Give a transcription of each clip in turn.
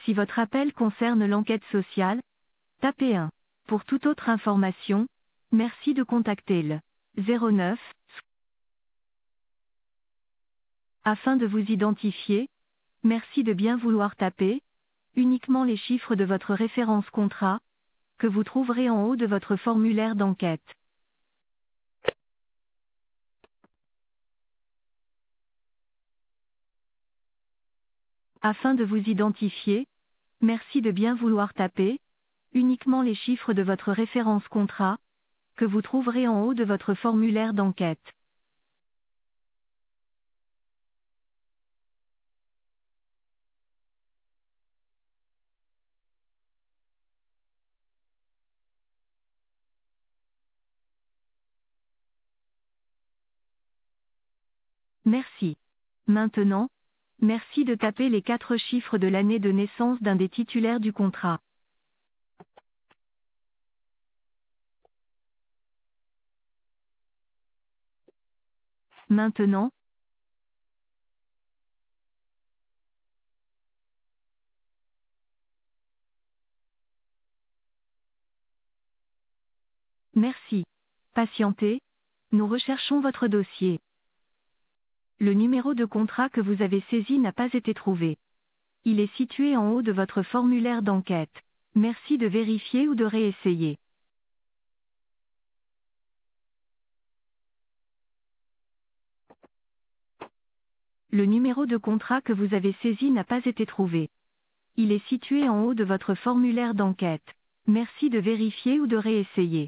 Si votre appel concerne l'enquête sociale, tapez 1. Pour toute autre information, merci de contacter le 09. Afin de vous identifier, merci de bien vouloir taper uniquement les chiffres de votre référence contrat, que vous trouverez en haut de votre formulaire d'enquête. Afin de vous identifier, merci de bien vouloir taper uniquement les chiffres de votre référence contrat, que vous trouverez en haut de votre formulaire d'enquête. Merci. Maintenant, merci de taper les 4 chiffres de l'année de naissance d'un des titulaires du contrat. Maintenant, merci. Patientez, nous recherchons votre dossier. Le numéro de contrat que vous avez saisi n'a pas été trouvé. Il est situé en haut de votre formulaire d'enquête. Merci de vérifier ou de réessayer. Le numéro de contrat que vous avez saisi n'a pas été trouvé. Il est situé en haut de votre formulaire d'enquête. Merci de vérifier ou de réessayer.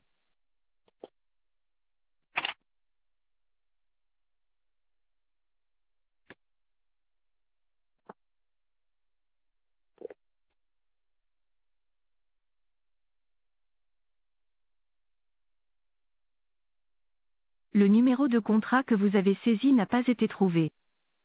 Le numéro de contrat que vous avez saisi n'a pas été trouvé.